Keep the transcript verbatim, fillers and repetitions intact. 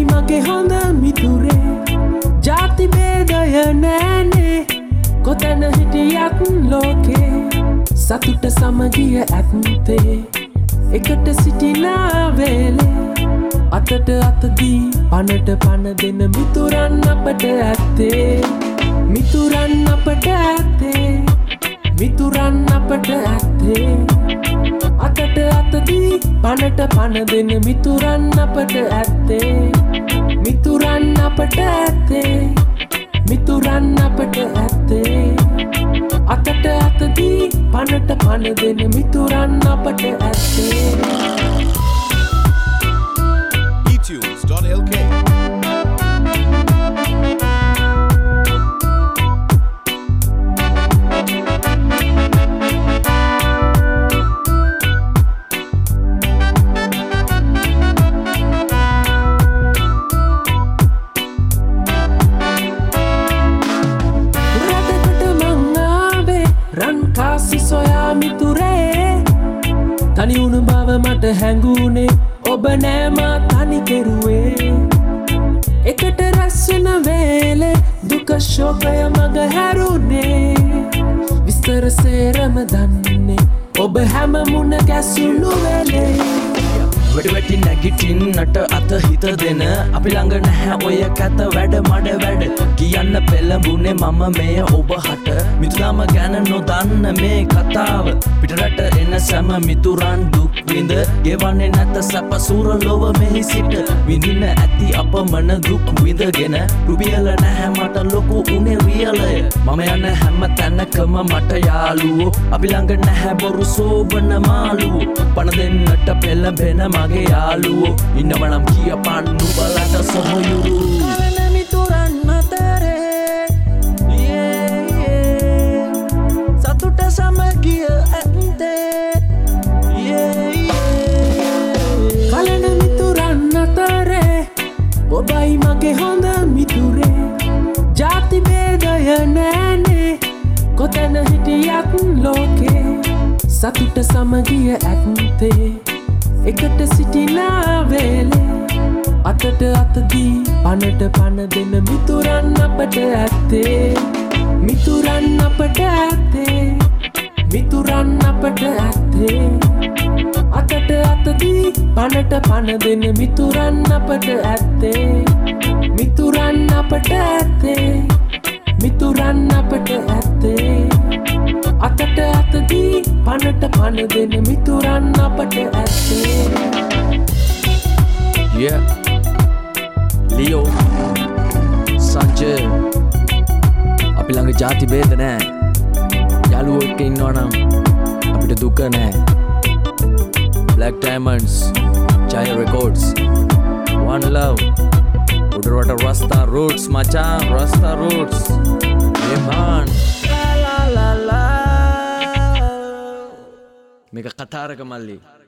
ඔබයි මගේ හොඳ මිතුරේ ජාති බේදය නෑනේ කොතැන හිටියත් ලෝකේ සතුට සමගිය ඇත්තේ එකට සිටිනා වේලේ අතට අතදී පනට පන දෙන මිතුරන් අපට ඇත්තේ මිතුරන් අපට ඇත්තේ මිතුරන් අපට ඇත්තේ අතට අතදී පනට පන දෙන මිතුරන් අපට ඇත්තේ මිතුරන් අපට ඇත්තේ මිතුරන් අපට ඇත්තේ අතට අතදී පනට පන දෙන මිතුරන් අපට ඇත්තේ e tunes dot l k කාසි සොයා මිතුරේ තනි වුණු බව මට හැඟුණේ ඔබ නෑමා තනි කෙරුවේ එකට රැස්වෙන වේලේ දුක ශෝකය මග හැරුණේ විස්තර සේරම දන්නේ ඔබ හැම මුණ ගැසුණු වෙලේ වැඩ වැටි නැගිටින්නට අත හිත දෙන අපි ළඟ නැහැ ඔය කැත වැඩ මඩ වැඩ කියන්න පෙළඹුණේ මම මෙය ඔබ හට මිතුරාම ගැන නොදන්න මේ කතාව පිටරට එන සෑම මිතුරන් දුක් විඳ ගෙවන්නේ නැත සැප සූර ලොව මෙහි සිට විඳින්න ඇති අපමණ දුක් විඳගෙන රුපියල නැහැ මට ලොකු උනේ රියලය මම යන හැම තැනකම මට යාළුවෝ අපි ළඟ නැහැ බොරු සෝබන මාළුවෝ පණ දෙන්නට පෙළඹෙන මගේ යාළුවෝ ඉන්නවනම් කියපන් නුඹලට සොහොයුරු කලන මිතුරන් අතරේ සතුට සමගිය ඇත්තේ කලන මිතුරන් අතරේ ඔබයි මගේ හොඳ මිතුරේ ජාති බේදය නෑනේ කොතැන හිටියත් ලෝකේ සතුට සමගිය ඇත්තේ එකට සිටිනා වේලේ අතට අතදී පනට පන දෙන මිතුරන් අපට ඇත්තේ මිතුරන් අපට ඇත්තේ මිතුරන් අපට ඇත්තේ අතට අතදී පනට පන දෙන මිතුරන් අපට ඇත්තේ මිතුරන් අපට ඇත්තේ මිතුරන් අපට ඇත්තේ අතට අතදී පනට පන දෙන මිතුරන් අපට ඇත්තේ Yeah Leo Sanjay අපි ළඟ ජාති බේද නෑ යාළුවෝ එක්ක ඉන්නවා නම් අපිට දුක නෑ Black Diamonds Jaya Records One Love උඩරට Rasta Roots මචං Rasta Roots Yeah man La la la la මේක කතාරක මල්ලි